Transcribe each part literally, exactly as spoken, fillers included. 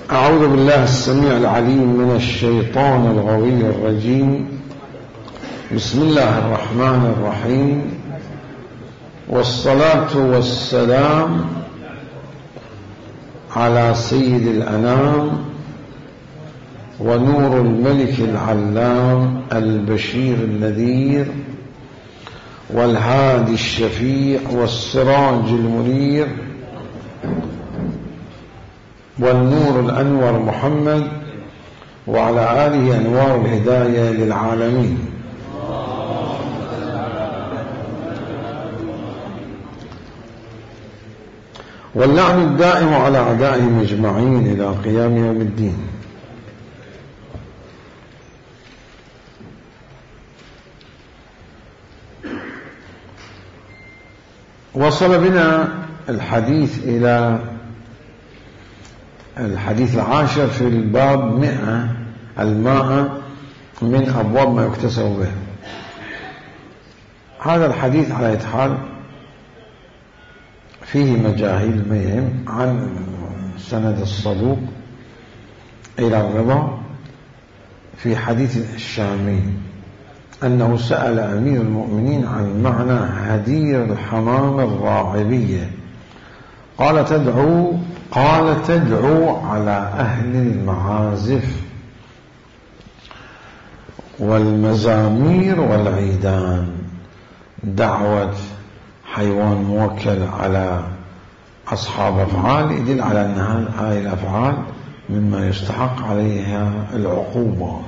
أعوذ بالله السميع العليم من الشيطان الغوي الرجيم. بسم الله الرحمن الرحيم، والصلاة والسلام على سيد الأنام ونور الملك العلام البشير النذير والهادي الشفيع والسراج المنير والنور الأنور محمد وعلى آله أنوار الهداية للعالمين. واللعن الدائم على أعدائهم أجمعين إلى قيام يوم الدين. وصل بنا الحديث إلى الحديث العاشر في الباب مئة الماء من أبواب ما يكتسب به. هذا الحديث على أي حال فيه مجاهيل مهم عن سند الصدوق إلى الرضا في حديث الشامي أنه سأل أمير المؤمنين عن معنى هدير الحمام الراغبية، قال تدعو قال تدعو على أهل المعازف والمزامير والعيدان. دعوة حيوان موكل على أصحاب أفعال يدل على أن هذه الأفعال مما يستحق عليها العقوبة.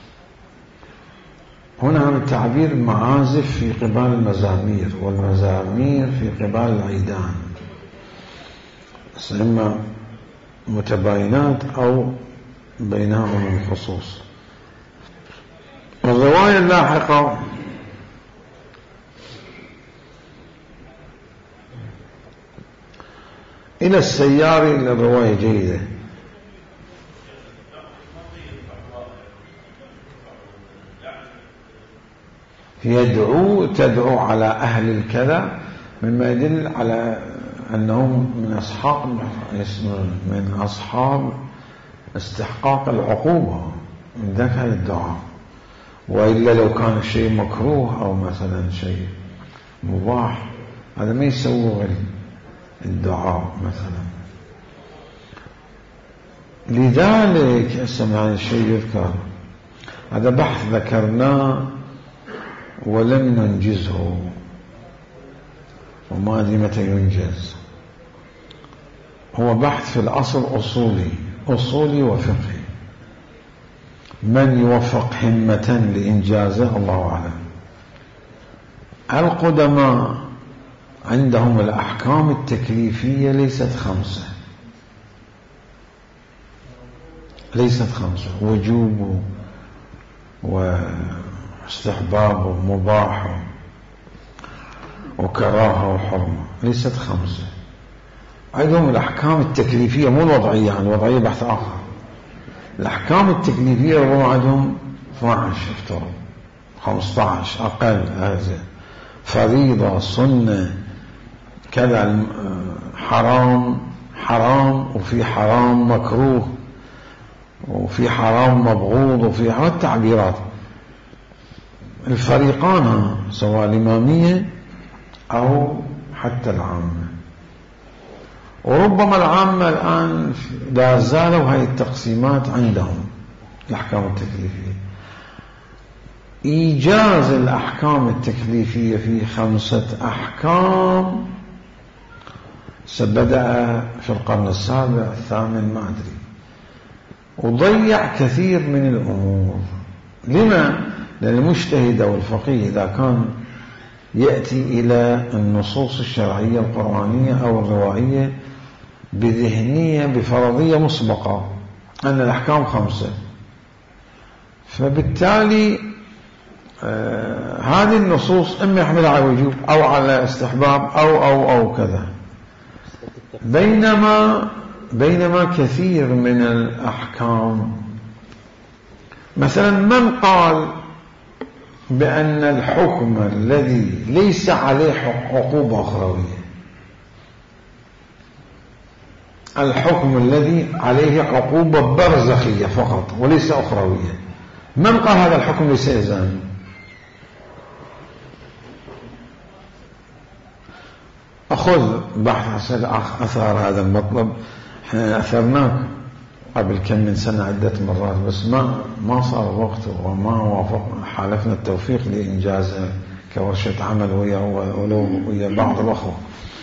هنا التعبير معازف في قبال المزامير والمزامير في قبال العيدان، إما متباينات أو بينهما الخصوص. والرواية اللاحقة إلى السيارة إلى الرواية جيدة. يدعو تدعو على أهل الكذا مما يدل على أنهم من أصحاب من أصحاب استحقاق العقوبة من ذاك الدعاء. وإلا لو كان الشيء مكروه أو مثلا شيء مباح هذا ما يسوغ الدعاء مثلا. لذلك اسمع الشيء يذكر، هذا بحث ذكرناه ولم ننجزه وما أدري متى ينجز. هو بحث في الأصل أصولي أصولي وفقهي، من يوفق همة لإنجازه الله أعلم. القدماء عندهم الأحكام التكليفية ليست خمسة ليست خمسة وجوب واستحباب ومباح وكراهة وحرمة، ليست خمسة. عندهم الأحكام التكليفية مو الوضعية، يعني الوضعية بحث آخر. الأحكام التكليفية ربما عندهم اثني عشر افترض خمسة عشر أقل، هذا فريضة سنة كذا، حرام حرام وفي حرام مكروه وفي حرام مبغوض وفي هذه التعبيرات. الفريقان سواء الإمامية أو حتى العامة، وربما العامة الآن لا زالوا هذه التقسيمات عندهم الأحكام التكليفية. إيجاز الأحكام التكليفية في خمسة أحكام بدأ في القرن السابع الثامن ما أدري، وضيع كثير من الأمور. لما؟ لأن المجتهد أو الفقيه إذا كان يأتي إلى النصوص الشرعية القرآنية أو الروائية بذهنية بفرضية مسبقة أن الأحكام خمسة، فبالتالي آه هذه النصوص إما يحملها على وجوب أو على استحباب أو أو أو كذا. بينما بينما كثير من الأحكام مثلا من قال بأن الحكم الذي ليس عليه عقوبة أخروية الحكم الذي عليه عقوبة برزخية فقط وليس أخروية. من قال هذا الحكم ليس إلزامي؟ أخذ بحث أثار هذا المطلب. احنا أثرناه قبل كم من سنة عدة مرات، بس ما ما صار وقته وما وافق حالفنا التوفيق لإنجازه كورشة عمل ويا ولو ويا بعض الأخوة.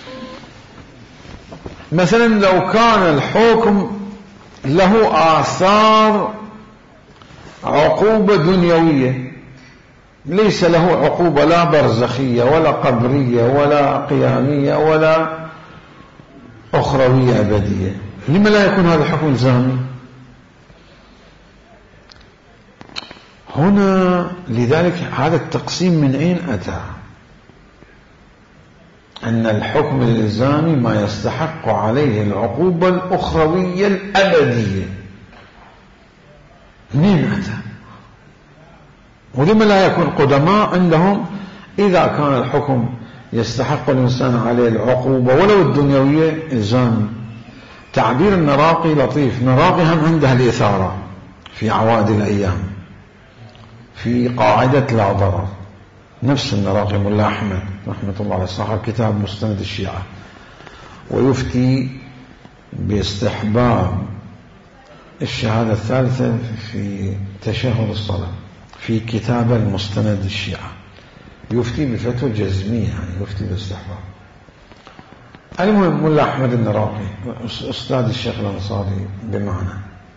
مثلا لو كان الحكم له آثار عقوبة دنيوية، ليس له عقوبة لا برزخية ولا قبرية ولا قيامية ولا أخروية أبدية، لما لا يكون هذا الحكم إلزامي؟ هنا لذلك هذا التقسيم من أين أتى؟ أن الحكم الإلزامي ما يستحق عليه العقوبة الأخروية الأبدية. منين أتى؟ ولما لا يكون قدماء عندهم إذا كان الحكم يستحق الإنسان عليه العقوبة ولو الدنيوية إلزامي. تعبير النراقي لطيف، نراقي هم عندها الإثارة في عوائد الأيام في قاعدة لا ضرر، نفس النراقي ملا أحمد رحمة الله عليه صاحب كتاب مستند الشيعة، ويفتي باستحباب الشهادة الثالثة في تشهد الصلاة في كتاب المستند الشيعة، يفتي بفتوى جزمية، يعني يفتي باستحباب. المهم ملا أحمد النراقي أستاذ الشيخ الأنصاري بمعنى،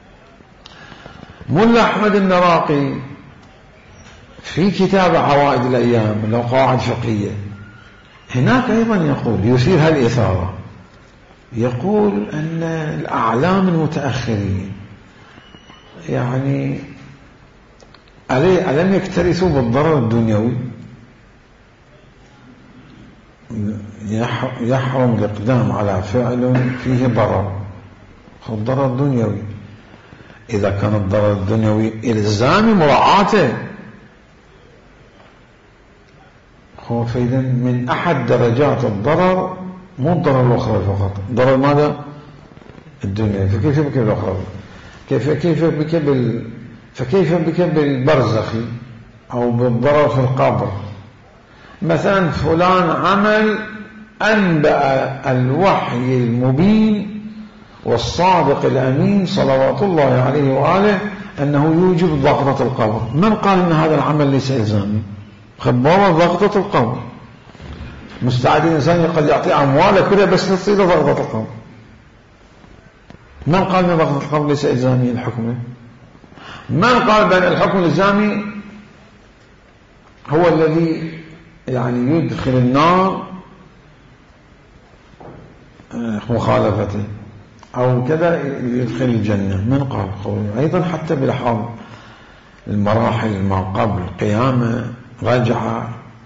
ملا أحمد النراقي في كتاب عوائد الأيام له قواعد فقهية، هناك أيضا يقول يثير هالإثارة، يقول أن الأعلام المتأخرين يعني ألم يكترثوا بالضرر الدنيوي؟ يحرم الإقدام على فعل فيه ضرر، الضرر الدنيوي. إذا كان الضرر الدنيوي إلزام مراعاته، هو فإذا من أحد درجات الضرر مو الضرر الأخروي فقط، ضرر ماذا؟ الدنيا. فكيف بك بالأخروي؟ كيف كيف بك بال فكيف بك بالبرزخي أو بالضرر في القبر؟ مثلا فلان عمل أنبأ الوحي المبين والصادق الأمين صلوات الله عليه وآله أنه يوجب ضغطة القبر. من قال أن هذا العمل ليس إلزامي؟ خبره ضغطة القبر، مستعد الإنسان يقول يعطي أمواله كلها بس تصير ضغطة القبر. من قال أن ضغطة القبر ليس إلزامي الحكم؟ من قال بأن الحكم الإلزامي هو الذي يعني يدخل النار مخالفته أو كذا يدخل الجنة؟ من قال؟ أيضا حتى بلحاظ المراحل ما قبل قيامة رجعة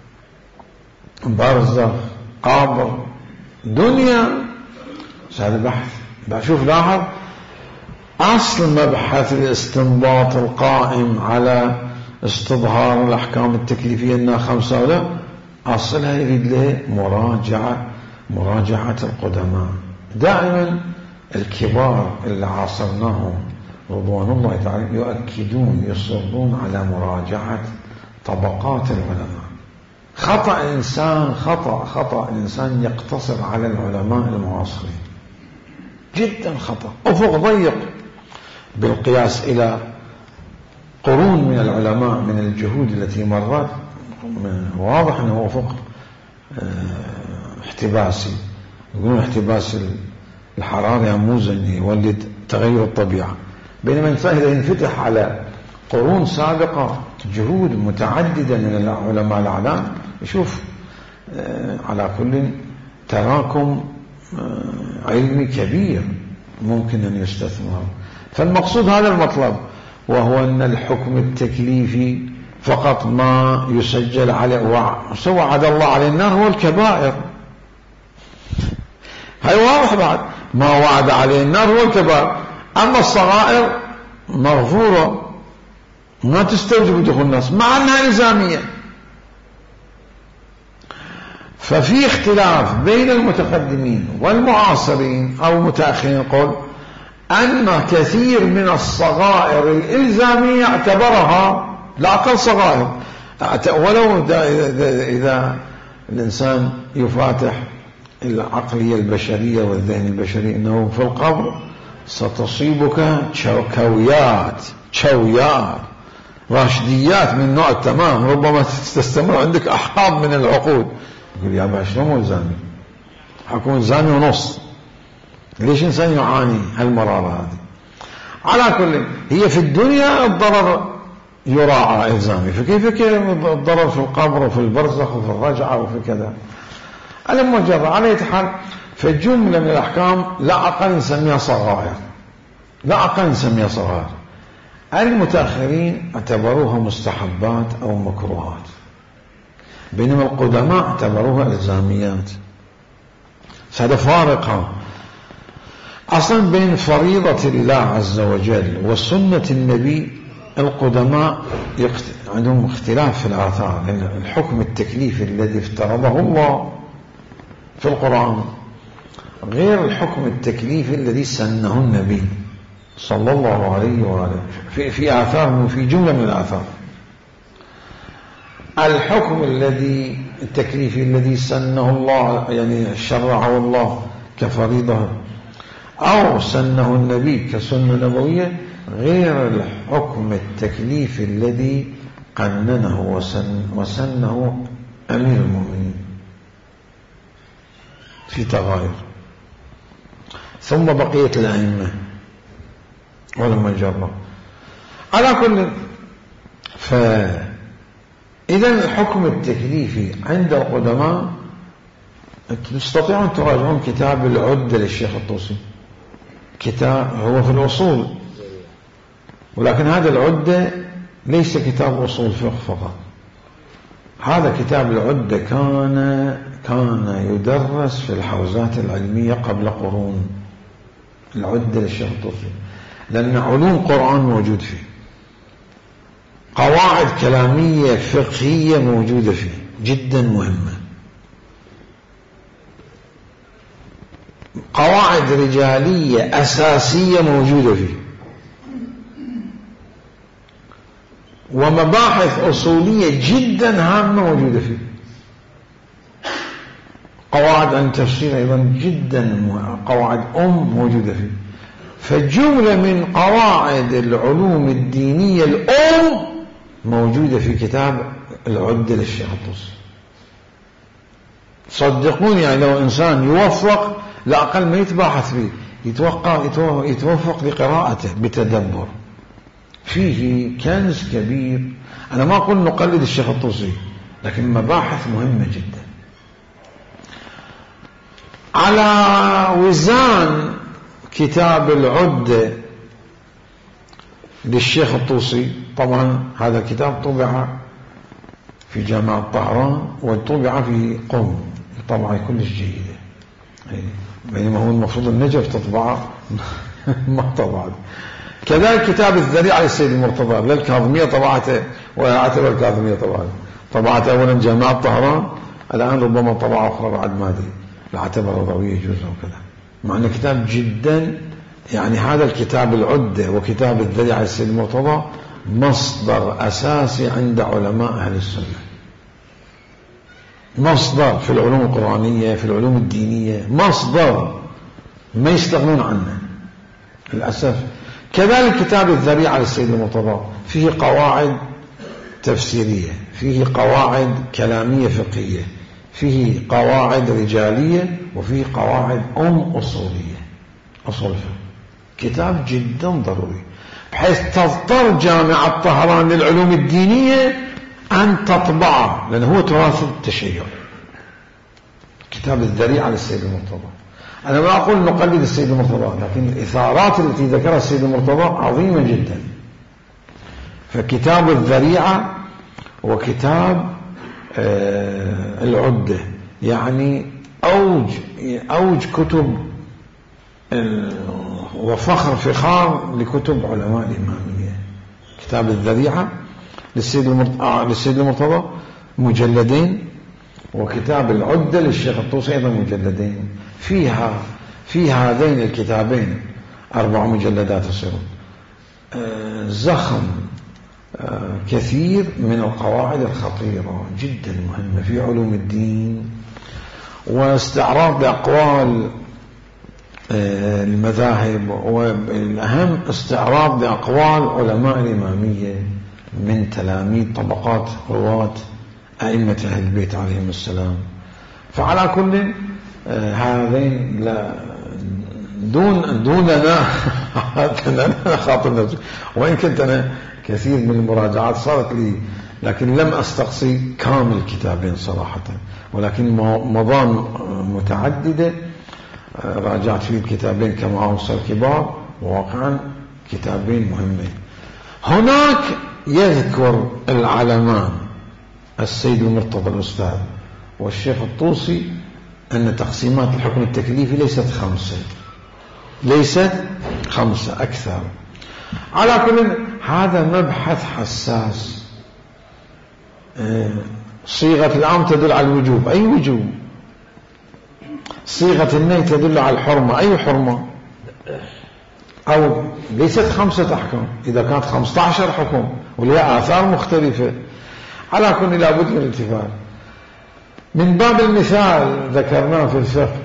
برزخ قبر دنيا، هذا بحث. بشوف لاحظ أصل مبحث الاستنباط القائم على استظهار الأحكام التكليفية إنها خمسة ولا أصلها يريد له مراجعة مراجعة القدماء. دائما الكبار اللي عاصرناهم رضوان الله تعالى يؤكدون يصرون على مراجعة طبقات العلماء. خطأ إنسان خطأ خطأ الإنسان يقتصر على العلماء المعاصرين، جدا خطأ، أفق ضيق بالقياس إلى قرون من العلماء من الجهود التي مرت. واضح أنه أفق احتباسي، يقولون احتباس الحرارة يموزن يولد تغير الطبيعة، بينما الإنسان إذا ينفتح على قرون سابقة جهود متعددة من العلماء الأعلام يشوف على كل تراكم علمي كبير ممكن أن يستثمر. فالمقصود هذا المطلب، وهو أن الحكم التكليفي فقط ما يسجل عليه سوى عد الله عليه النار هو الكبائر، هاي واضح بعد، ما وعد عليه النار هو الكبائر، أما الصغائر مغفورة ما تستوجب دخول الناس مع أنها إلزامية. ففي اختلاف بين المتقدمين والمعاصرين أو المتأخرين قول أن كثير من الصغائر الإلزامية اعتبرها لا أقل صغائر، ولو إذا الإنسان يفاتح العقلية البشرية والذهن البشري أنه في القبر ستصيبك كويات شويات راشديات من نوع التمام، ربما تستمر عندك أحقاب من العقود. يقول يا باشا شلون مو زاني؟ حكون زاني ونص، ليش إنسان يعاني هالمرارة هذه؟ على كل هي في الدنيا الضرر يراعى إلزامي، فكيف الضرر في القبر وفي البرزخ وفي الرجعة وفي كذا. المجرد على أي حال فالجملة من الأحكام لا أقل نسميها صغائر، لا أقل نسميها صغائر. المتأخرين اعتبروها مستحبات أو مكروهات، بينما القدماء اعتبروها إلزاميات. هذا فارق أصلا بين فريضة الله عز وجل وسنة النبي. القدماء عندهم اختلاف في الآثار، لأن الحكم التكليفي الذي افترضه الله في القرآن غير الحكم التكليفي الذي سنه النبي صلى الله عليه وآله في في آثار، في جملة من الآثار. الحكم الذي التكليفي الذي سنه الله يعني شرعه الله كفريضة أو سنه النبي كسنة نبوية غير الحكم التكليفي الذي قننه وسن وسنه أمير المؤمنين، في تغاير. ثم بقية الأئمة ولما جرب على كل. فإذا الحكم التكليفي عند القدماء تستطيعون تراجعون كتاب العدة للشيخ الطوسي، كتاب هو في الأصول، ولكن هذا العدة ليس كتاب أصول فقه فقط. هذا كتاب العدة كان كان يدرس في الحوزات العلمية قبل قرون، العدة للشيخ الطوسي، لأن علوم قرآن موجود فيه، قواعد كلامية فقهية موجودة فيه جدا مهمة، قواعد رجالية أساسية موجودة فيه، ومباحث أصولية جدا هامة موجودة فيه، قواعد عن تفسير أيضا جدا، قواعد أم موجودة فيه. فجملة من قواعد العلوم الدينية الأم موجودة في كتاب العدة للشيخ الطوسي. صدقوني يعني لو إنسان يوفق لا أقل ما يتباحث فيه، يتوقع يتوفق لقراءته بتدبر، فيه كنز كبير. أنا ما أقول نقلد الشيخ الطوسي، لكن مباحث مهمة جدا على وزان كتاب العدة للشيخ الطوسي. طبعا هذا الكتاب طبع في جامعة طهران وطبع في قم، طبعا كلش جيدة، بينما هو المفروض النجف تطبع ما طبعت. كذلك كتاب الذريعة للسيد المرتضى للكاظمية طبعته، وأعتبر الكاظمية طبعته طبعت أولا جامعة طهران، الآن ربما طبعة أخرى بعد ما أدري، لاعتبر ضوية جزء وكذا، مع أنه كتاب جدا يعني. هذا الكتاب العدة وكتاب الذريعة للسيد المرتضى مصدر أساسي عند علماء أهل السنة، مصدر في العلوم القرآنية في العلوم الدينية، مصدر ما يستغنون عنه للأسف. كذلك كتاب الذريعة للسيد المرتضى فيه قواعد تفسيرية، فيه قواعد كلامية فقهية، فيه قواعد رجالية، وفيه قواعد أم أصولية، أصول فقه. كتاب جدا ضروري، بحيث تضطر جامعة طهران للعلوم الدينية أن تطبعه، لأنه هو تراث التشيع. كتاب الذريعة للسيد المرتضى، أنا ما أقول نقلد السيد المرتضى، لكن الإثارات التي ذكرها السيد المرتضى عظيمة جدا. فكتاب الذريعة وكتاب آه العدة يعني أوج أوج كتب وفخر فخار لكتب علماء الإمامية. كتاب الذريعة للسيد المرتضى مجلدين، وكتاب العدة للشيخ الطوسي أيضا مجلدين. فيها في هذين الكتابين أربع مجلدات يصيرون زخم كثير من القواعد الخطيرة جدا مهمة في علوم الدين، واستعراض لأقوال المذاهب، والأهم استعراض لأقوال علماء الإمامية من تلاميذ طبقات رواة أئمة أهل البيت عليهم السلام. فعلى كل هذين لا دون دوننا أنا خاطر نفسي، وإن كنت أنا كثير من المراجعات صارت لي، لكن لم أستقصي كامل كتابين صراحة، ولكن مضان متعددة راجعت فيه الكتابين كما أوصى الكبار، وواقعا كتابين مهمين. هناك يذكر العلمان السيد المرتضى الأستاذ والشيخ الطوسي أن تقسيمات الحكم التكليفي ليست خمسة، ليست خمسة أكثر. على كل هذا مبحث حساس. صيغة الأمر تدل على الوجوب، أي وجوب؟ صيغة النهي تدل على الحرمة، أي حرمة؟ أو ليست خمسة أحكام، إذا كانت خمسة عشر حكم ولها آثار مختلفة. على كل لابد من الالتفات. من باب المثال ذكرناه في الفقه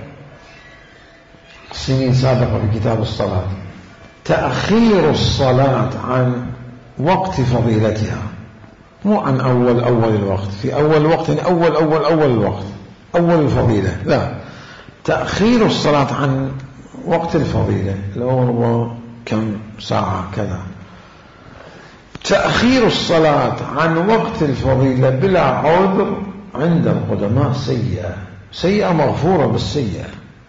سنين سابقة في كتاب الصلاة، تأخير الصلاة عن وقت فضيلتها، مو عن أول أول الوقت، في أول الوقت يعني أول أول أول الوقت أول الفضيلة، لا، تأخير الصلاة عن وقت الفضيلة لو هو كم ساعة كذا. تأخير الصلاة عن وقت الفضيلة بلا عذر عند القدماء سيئة، سيئة مغفورة بالسيئة،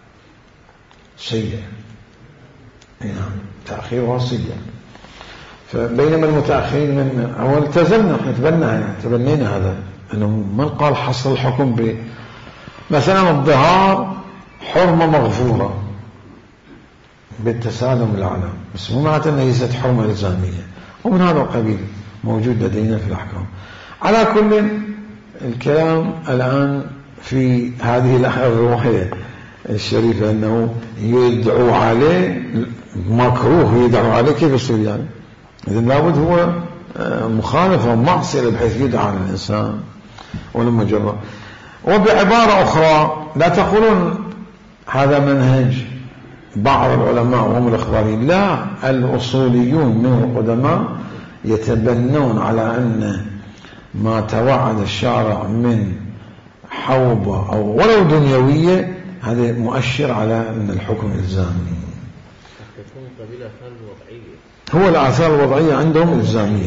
سيئة نعم، تأخيرها سيئة. فبينما المتأخرين من أول التزمنا، احنا تبنى تبنينا هذا، أنه من قال حصل الحكم ب مثلا الظهار حرمة مغفورة بالتسالم الأعلى، بس مو معناته أنها ليست حرمة إلزامية، ومن هذا القبيل موجود لدينا في الأحكام. على كل الكلام الآن في هذه الرواية الشريفة أنه يدعو عليه مكروه، يدعو عليه كيف يصير يعني؟ إذن لابد هو مخالفة ومعصية بحيث يدعى على الإنسان ولما جرى. وبعبارة أخرى لا تقولون هذا منهج بعض العلماء وهم الأخباريين، لا، الأصوليون من القدماء يتبنون على أن ما توعد الشارع من حوبة أو ولو دنيوية هذا مؤشر على أن الحكم إلزامي. هو الآثار الوضعية عندهم إلزامية،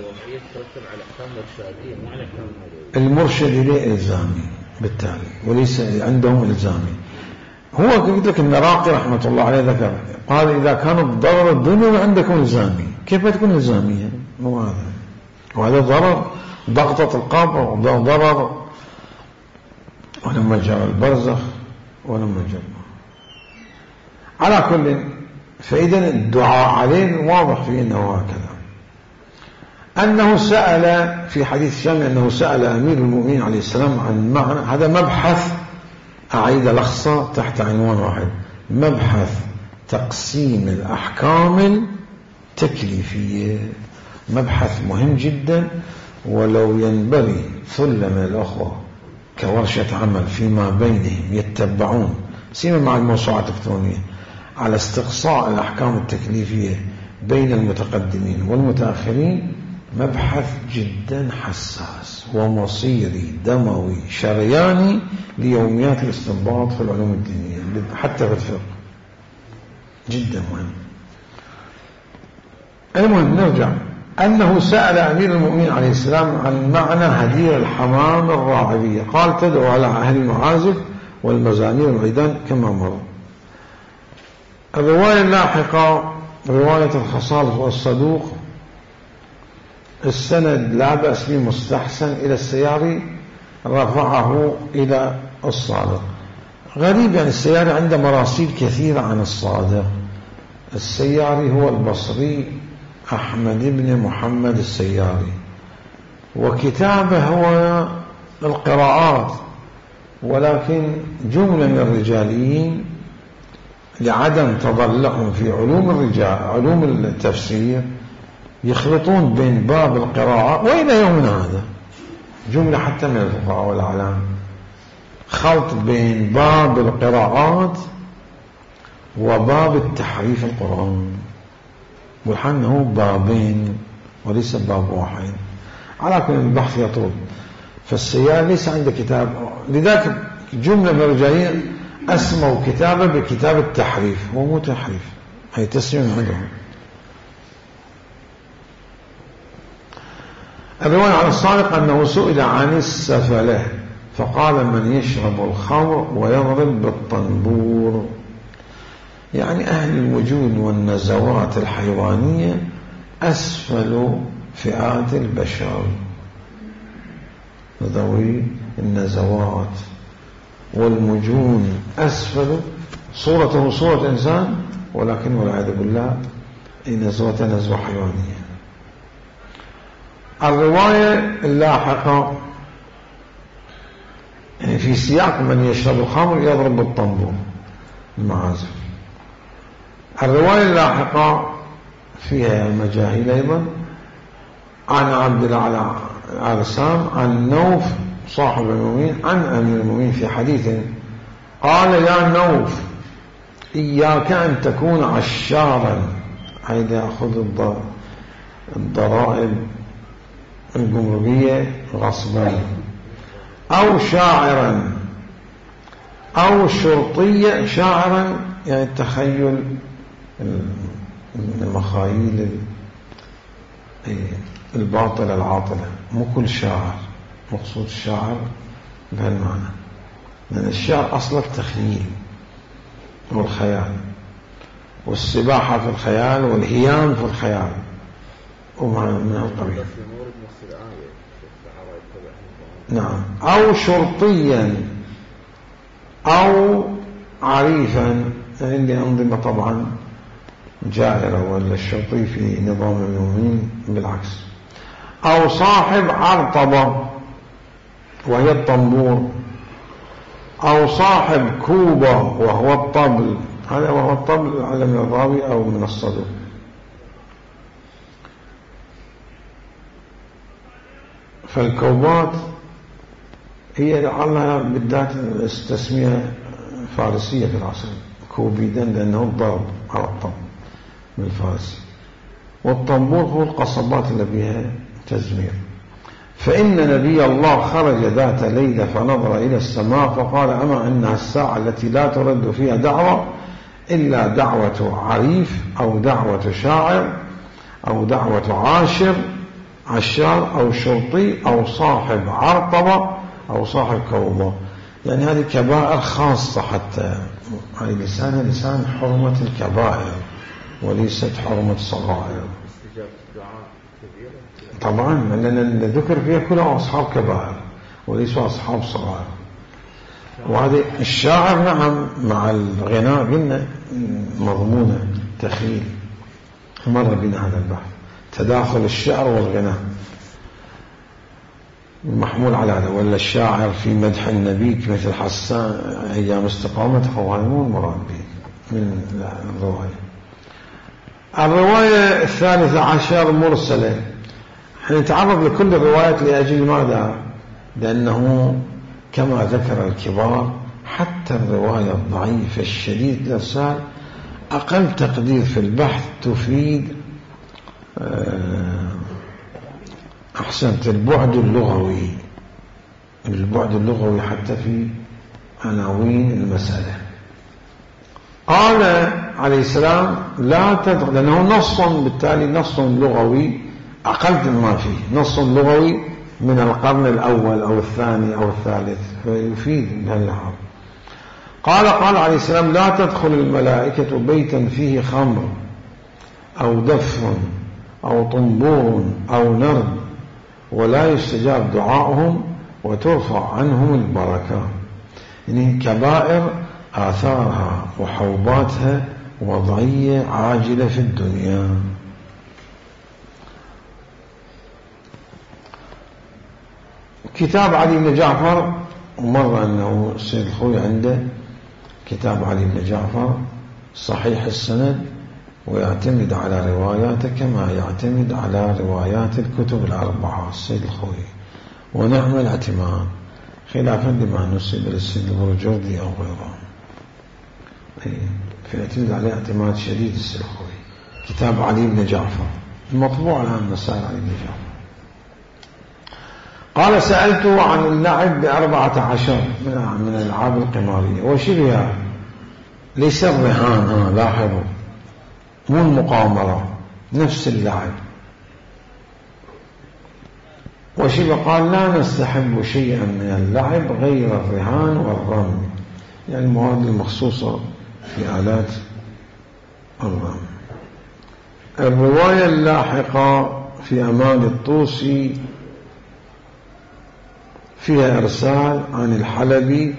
المرشد إليه إلزامي بالتالي، وليس عندهم إلزامي. هو قلت لك النراقي رحمة الله عليه ذكر قال إذا كان الضرر الدنيوي عندكم إلزامي، كيف تكون إلزامية؟ مو هذا، وهذا ضرر ضغطة القبر، وضرر ولما جاء البرزخ ولما جاء. على كل، فإذا الدعاء عليه واضح فيه أنه هكذا. أنه سأل في حديث الشامي أنه سأل أمير المؤمنين عليه السلام عن معنى، هذا مبحث أعيد لخصة تحت عنوان واحد، مبحث تقسيم الأحكام التكليفية، مبحث مهم جدا. ولو ينبغي ثلة الأخوة كورشة عمل فيما بينهم يتبعون سيما مع الموسوعات الإلكترونية على استقصاء الأحكام التكليفية بين المتقدمين والمتأخرين، مبحث جدا حساس ومصيري دموي شرياني ليوميات الاستنباط في العلوم الدينية حتى في الفقه، جدا مهم. المهم نرجع، أنه سأل أمير المؤمنين عليه السلام عن معنى هدير الحمام الراغبية، قال تدعو على أهل المعازف والمزامير والعيدان كما مر. الرواية اللاحقة رواية الخصالف والصدوق، السند لا بأس به مستحسن إلى السياري، رفعه إلى الصادق. غريب يعني السياري عنده مراسيل كثيرة عن الصادق. السياري هو البصري أحمد بن محمد السياري، وكتابه هو القراءات ولكن جملة من الرجاليين لعدم تضلعهم في علوم الرجال علوم التفسير يخلطون بين باب القراءة وإلى يومنا هذا جملة حتى من الفقهاء والأعلام خلط بين باب القراءات وباب التحريف القرآن، والحين هو بابين وليس باب واحد. على كل البحث يطول، فالسيال ليس عنده كتاب، لذلك جملة من الرجالين أسموا كتابه بكتاب التحريف، هو مو تحريف، هي تسمية عندهم. الرواية عن الصادق أنه سئل عن السفلة فقال من يشرب الخمر ويضرب بالطنبور، يعني أهل الوجود والنزوات الحيوانية أسفل فئات البشر، ذوي النزوات والمجون أسفل، صورته صورة إنسان ولكن والعياذ بالله نزوة نزوة حيوانية. الرواية اللاحقة يعني في سياق من يشرب الخمر يضرب بالطنبور المعازف. الرواية اللاحقة فيها مجاهيل أيضا، عن عبد الله العرسام عن نوف صاحب المؤمنين عن أمير المؤمنين في حديث قال يا نوف إياك أن تكون عشارا، حيث يأخذ الضرائب الجمركية غصبا، أو شاعرا أو شرطية. شاعرا يعني التخيل المخايل الباطلة العاطلة، مو كل شاعر مقصود الشاعر بهالمعنى، لأن الشعر أصل التخيل والخيال، والسباحة في الخيال والهيام في الخيال وما من هالقبيل. نعم، أو شرطيا أو عريفا، عندي أنظمة طبعا جائرة، ولا الشرطي في نظام المؤمنين بالعكس. أو صاحب عرطبة وهي الطنبور، أو صاحب كوبة وهو الطبل، هذا وهو الطبل على من الراوي أو من الصدوق. فالكوبات هي لعلها بالذات تسمية فارسية في العصر، كوبيدا لأنه الضرب على الطبل بالفارسي، والطنبور هو القصبات اللي بها تزمير. فإن نبي الله خرج ذات ليلة فنظر إلى السماء فقال أما إنها الساعة التي لا ترد فيها دعوة إلا دعوة عريف أو دعوة شاعر أو دعوة عاشر عشار أو شرطي أو صاحب عرطبة أو صاحب كوبة. يعني هذه كبائر خاصة، حتى هذه لسان لسان حرمة الكبائر وليست حرمة الصغائر. طبعا لأن الذكر فيها كلها أصحاب كبائر وليسوا أصحاب صغائر. وهذه الشاعر نعم مع الغناء قلنا مضمونة تخيل، مر بنا هذا البحث، تداخل الشعر والغناء محمول على هذا. ولا الشاعر في مدح النبي مثل حسان أيام استقامته، هو مو المراد به من الرواية. الرواية الثالثة عشر مرسلة، نتعرض لكل الروايات لأجل ماذا؟ لأنه كما ذكر الكبار حتى الرواية الضعيفة الشديد الإرسال أقل تقدير في البحث تفيد أحسنت البعد اللغوي، البعد اللغوي حتى في عناوين المسألة. قال عليه السلام لا تدخل، لأنه نص بالتالي نص لغوي أقل ما فيه، نص لغوي من القرن الأول أو الثاني أو الثالث، فيفيد بهاللحاظ. قال قال عليه السلام لا تدخل الملائكة بيتا فيه خمر أو دف أو طنبور أو نرد ولا يستجاب دعاؤهم وترفع عنهم البركة. يعني كبائر آثارها وحوباتها وضعية عاجلة في الدنيا. كتاب علي بن جعفر ومر أنه السيد الخوي عنده كتاب علي بن جعفر صحيح السند ويعتمد على رواياته كما يعتمد على روايات الكتب الأربعة السيد الخوي، ونعم الاعتماد خلافا لما نسب للسيد البرجردي أو غيره، فيعتمد عليه اعتماد شديد السيد الخوي. كتاب علي بن جعفر المطبوع الآن مسائل علي بن جعفر. قال سألته عن اللعب بأربعة عشر من الألعاب القمارية وشبهها، ليس الرهان، ها لاحظوا مو المقامرة، نفس اللعب وشبه. قال لا نستحب شيئا من اللعب غير الرهان والرمي، يعني المواد المخصوصة في آلات الرمي. الرواية اللاحقة في أمان الطوسي فيها إرسال عن الحلبي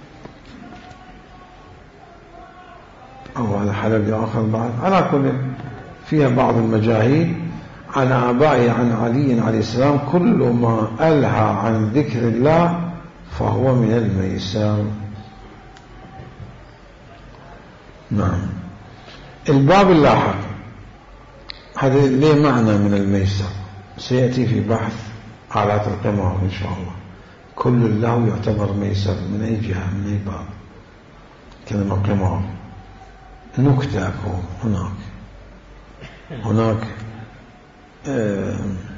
أو عن الحلبي آخر بعد، على كل فيها بعض المجاهيل عن آبائه عن علي عليه السلام: كل ما ألهى عن ذكر الله فهو من الميسر. نعم. الباب اللاحق هذا ليه معنى من الميسر، سيأتي في بحث آلات القمار إن شاء الله. كل اللهو يعتبر ميسر من أي جهة، من أي باب. كلمة قمار نكتة أكون هناك هناك آه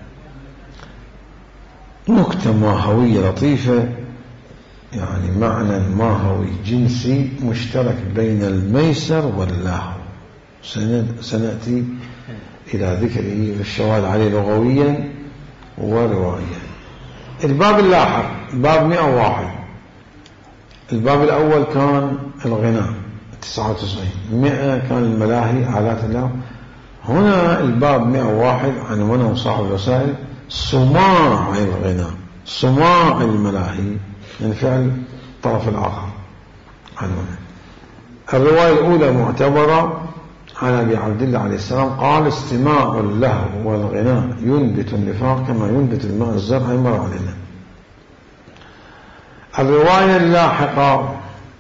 نكتة ماهوية لطيفة، يعني معنى ماهوي جنسي مشترك بين الميسر واللهو، سنأتي إلى ذكره والشواهد عليه لغويا وروايا. الباب اللاحق باب مئة وواحد. الباب الأول كان الغناء تسعة وتسعين، مئة كان الملاهي آلات اللهو. هنا الباب مئة وواحد عنوانه صاحب الوسائل: صماع الغناء، صماع الملاهي، يعني فعل الطرف الآخر عنوانه. الرواية الأولى معتبرة عن أبي عبد الله عليه السلام قال: استماع اللهو والغناء ينبت النفاق كما ينبت الماء الزرع. مر علينا. الرواية اللاحقة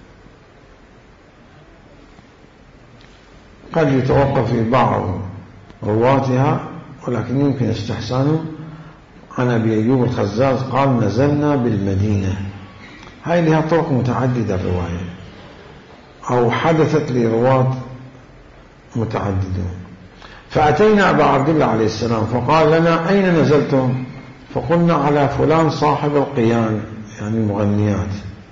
قد يتوقف في بعض رواتها ولكن يمكن استحسانه. عن أبي أيوب الخزاز قال: نزلنا بالمدينة. هاي لها طرق متعددة الرواية، أو حدثت لرواة متعددون. فأتينا أبا عبد الله عليه السلام فقال لنا: أين نزلتم؟ فقلنا: على فلان صاحب القيان، يعني المغنيات،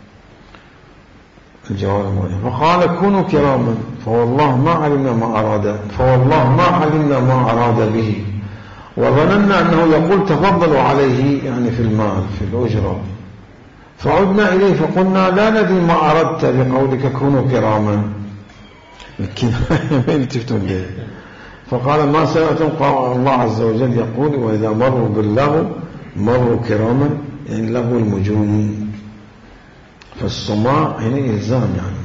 الجوار المغنيات. فقال: كونوا كراما فوالله ما علمنا ما أراد فوالله ما علمنا ما أراد به، وظننا أنه يقول تفضلوا عليه، يعني في المال في الأجرة. فعدنا إليه فقلنا: لا ندري ما أردت بقولك كونوا كراما، لكن ما التفتون ليه. فقال: ما سمعتم قال الله عز وجل يقول: وإذا مروا باللغو مروا كراما، يعني اللغو المجوني. فالصماع هنا إلزام، يعني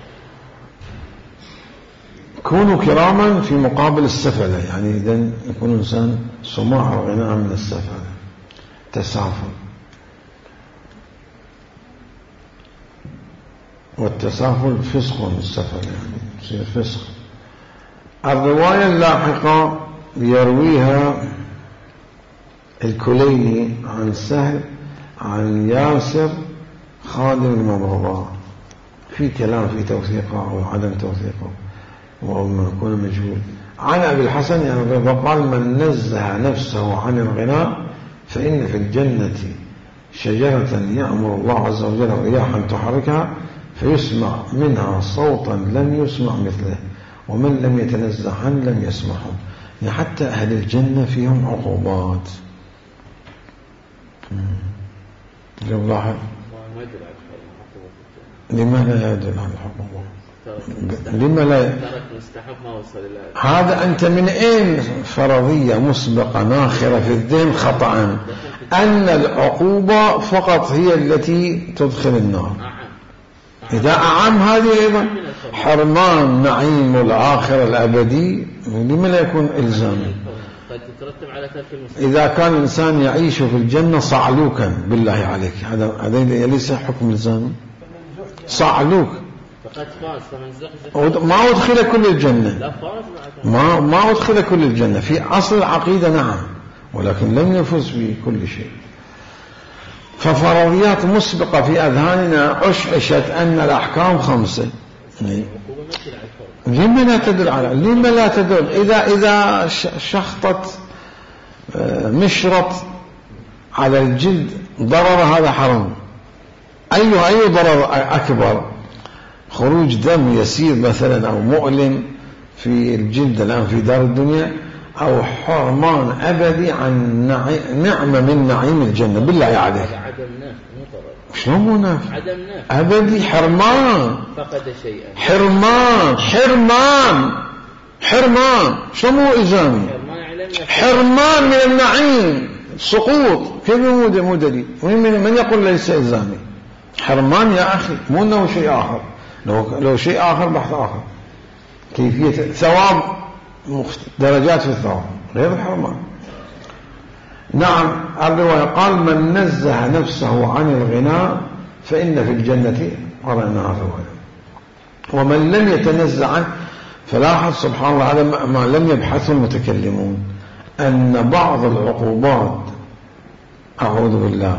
كونوا كراما في مقابل السفلة، يعني إذن يكون إنسان صماع وغناء من السفلة. تسافل، والتسافل فسق من السفل، يعني يصير فسق. الرواية اللاحقة يرويها الكليني عن سهل عن ياسر خادم الممرضة، في كلام في توثيقه أو عدم توثيقه وما يكون مجهول. عن أبي الحسن يعني قال: من نزه نفسه عن الغناء فإن في الجنة شجرة يأمر الله عز وجل رياحا تحركها فيسمع منها صوتا لم يسمع مثله، ومن لم يتنزه عنه لم يسمعه. يعني حتى أهل الجنة فيهم عقوبات. لو لاحظ لما لا يدل على العقوبات؟ لما لا هذا أنت من أين فرضية مسبقة ناخرة في الذهن خطأ أن العقوبة فقط هي التي تدخل النار؟ إذا أعم هذه أيضا حرمان نعيم الآخرة الأبدي، لما لا يكون إلزامي؟ تترتب على ترك المستحب. إذا كان الإنسان يعيش في الجنة صعلوكا بالله عليك، هذا هذا ليس حكم لزامي. صعلوك فقد فاز فمن زحزح ما أدخل كل الجنة. لا فاز ما ما أدخل كل الجنة في أصل العقيدة نعم، ولكن لم يفز بكل شيء. ففرضيات مسبقة في أذهاننا أشعشت أن الأحكام خمسة. لما لا تدل على لما لا تدل إذا إذا شخطت مشرط على الجلد ضرر هذا حرام. أي أي ضرر أكبر؟ خروج دم يسير مثلا أو مؤلم في الجلد الآن في دار الدنيا، أو حرمان أبدي عن نعمة من نعيم الجنة بالله عليك. شلون مو نافع؟ أبدي حرمان. فقد شيئا. حرمان حرمان حرمان شلون مو إلزامي؟ حرمان من النعيم سقوط. كيف مو دليل؟ من يقول ليس إلزامي؟ حرمان يا أخي، مو أنه شيء آخر. لو لو شيء آخر بحث آخر. كيفية ثواب درجات في الثواب غير الحرمان. نعم الرواية قال من نزه نفسه عن الغناء فإن في الجنة قرأنا الرواية. ومن لم يتنزه عنه، فلاحظ سبحان الله على ما لم يبحثه المتكلمون أن بعض العقوبات أعوذ بالله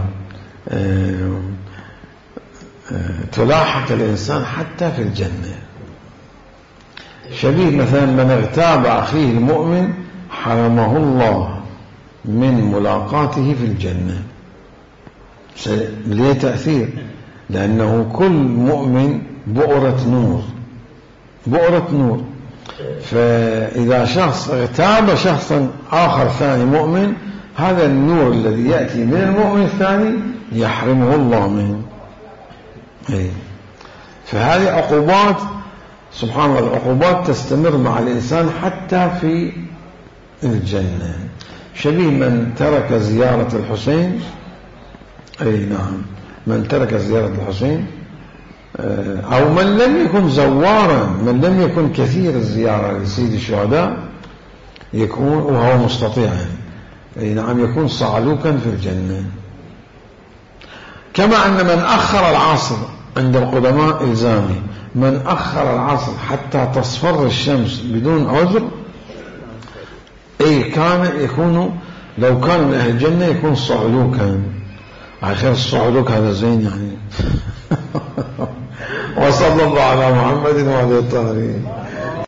تلاحق الإنسان حتى في الجنة. شبيه مثلا من اغتاب أخيه المؤمن حرمه الله من ملاقاته في الجنة. ليه تأثير؟ لأنه كل مؤمن بؤرة نور، بؤرة نور. فإذا شخص اغتاب شخصا آخر ثاني مؤمن، هذا النور الذي يأتي من المؤمن الثاني يحرمه الله منه. فهذه عقوبات سبحان الله، العقوبات تستمر مع الإنسان حتى في الجنة. شبيه من ترك زيارة الحسين، أي نعم من ترك زيارة الحسين، أو من لم يكن زوارا، من لم يكن كثير الزيارة لسيد الشهداء يكون وهو مستطيع، أي نعم يكون صعلوكا في الجنة. كما أن من أخر العصر عند القدماء إلزامي، من أخر العصر حتى تصفر الشمس بدون عذر أي كان يكون، لو كان من أهل الجنة يكون صعلوكا. آخر الصعلوك هذا زين يعني. وصلى الله على محمد وعلى آله الطاهرين.